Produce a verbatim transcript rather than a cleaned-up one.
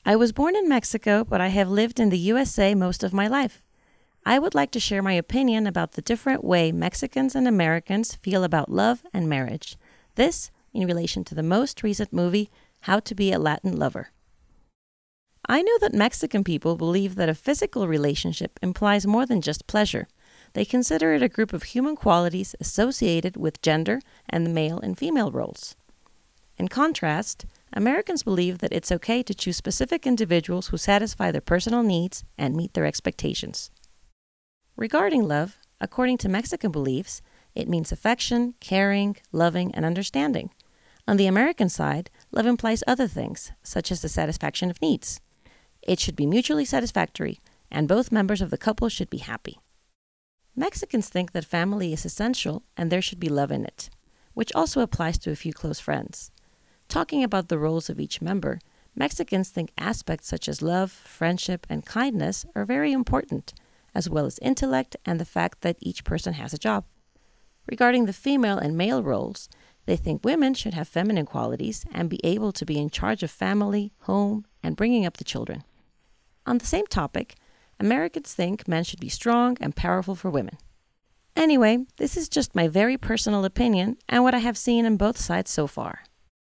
I was born in Mexico, but I have lived in the U S A most of my life. I would like to share my opinion about the different way Mexicans and Americans feel about love and marriage. This in relation to the most recent movie, How to Be a Latin Lover. I know that Mexican people believe that a physical relationship implies more than just pleasure. They consider it a group of human qualities associated with gender and the male and female roles. In contrast, Americans believe that it's okay to choose specific individuals who satisfy their personal needs and meet their expectations. Regarding love, according to Mexican beliefs, it means affection, caring, loving, and understanding. On the American side, love implies other things, such as the satisfaction of needs. It should be mutually satisfactory, and both members of the couple should be happy. Mexicans think that family is essential and there should be love in it, which also applies to a few close friends. Talking about the roles of each member, Mexicans think aspects such as love, friendship, and kindness are very important, as well as intellect and the fact that each person has a job. Regarding the female and male roles, they think women should have feminine qualities and be able to be in charge of family, home, and bringing up the children. On the same topic, Americans think men should be strong and powerful for women. Anyway, this is just my very personal opinion and what I have seen on both sides so far.